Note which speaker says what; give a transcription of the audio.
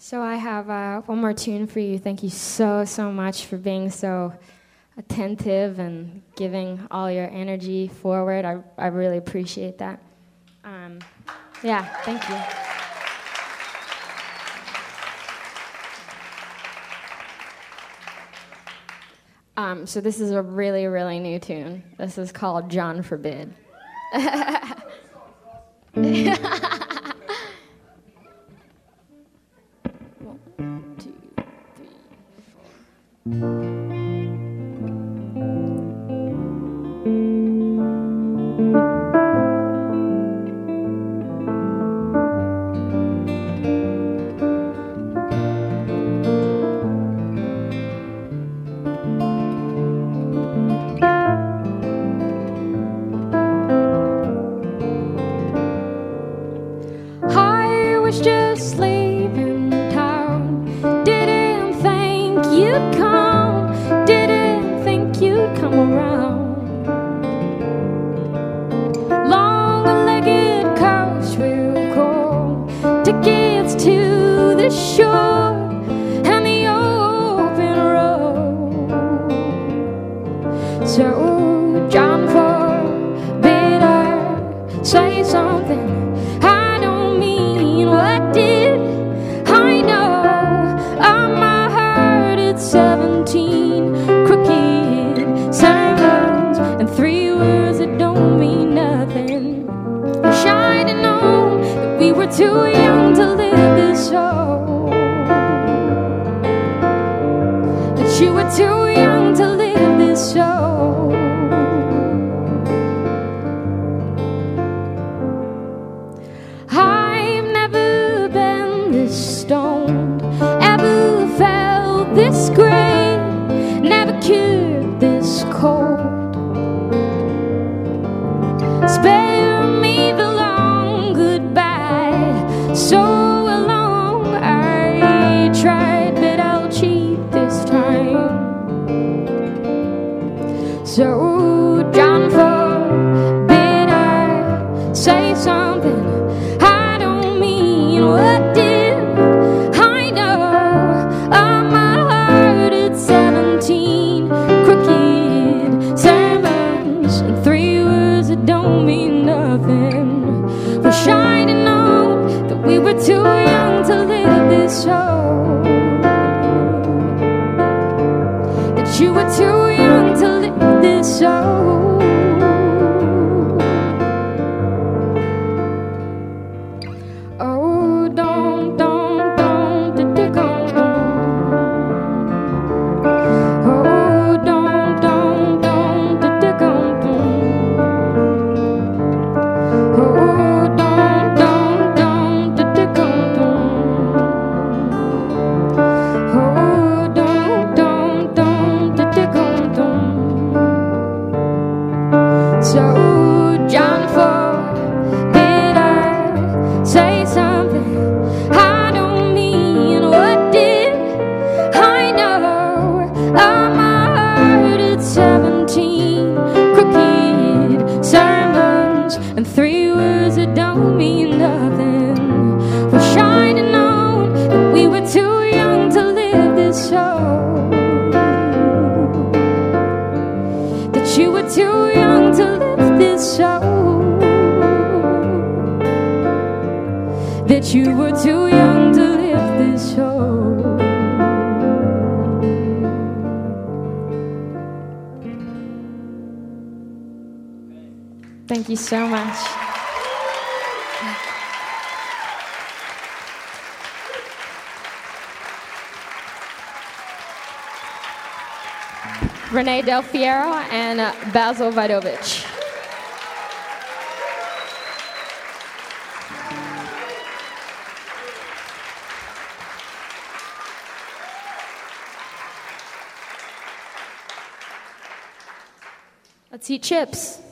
Speaker 1: So I have one more tune for you. Thank you so much for being so attentive and giving all your energy forward. I really appreciate that. Yeah, thank you. So this is a really new tune. This is called John Forbid. 1, 2, 3, 4. Just leaving town. Didn't think you'd come. Didn't think you'd come around. Long-legged coach will call. Tickets to the shore and the open road. So John forbid I say something. What did I know of my heart at 17? Crooked sermons and 3 words that don't mean nothing. Wish I'd have known that we were too young to live this soul. That you were too young to live this soul. Stoned, ever felt this great, never cured this cold. Spare me the long goodbye, so long I tried, but I'll cheat this time. So John forbid I say something I don't mean. What did don't mean nothing. Wish I'd have known that we were too young to live this soul. That you were too young to live this soul. Oh, don't dig on. Oh, don't dig on. So John forbid I say something I don't mean. What did I know of my heart at 17? Crooked sermons and 3 words that don't mean nothing. Wish I'd have known that we were too young to live this soul. That you were too young to live this soul. That you were too young to live this soul. Thank you so much. Renee Del Fiero and Basil Vidovich. Let's eat chips.